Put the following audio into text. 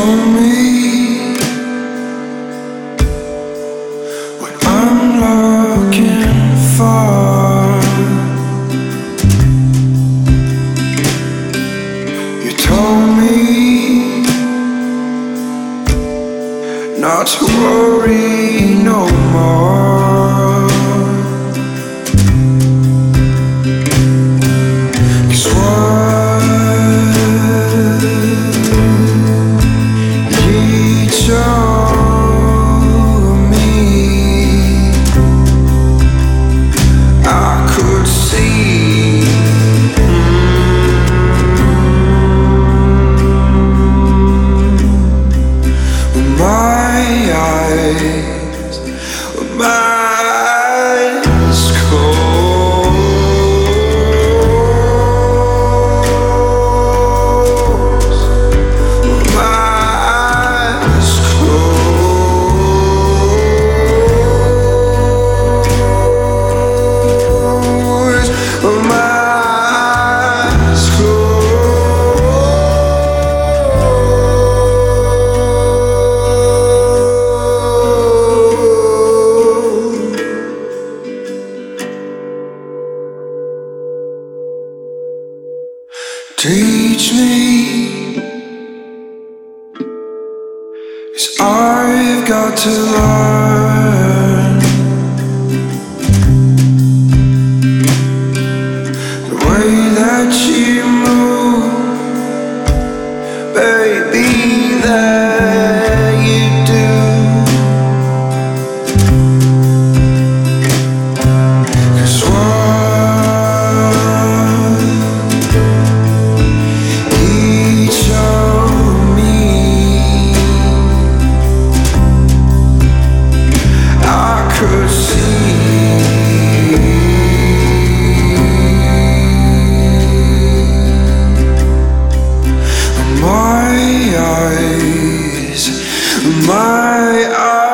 told me what I'm looking for. You told me not to worry no more, 'cause what you told me I could see. My eyes, my eyes closed. My eyes closed. My eyes teach me, 'cause I've got to learn the way that you move, baby, that you do. 'Cause could see my eyes, my eyes.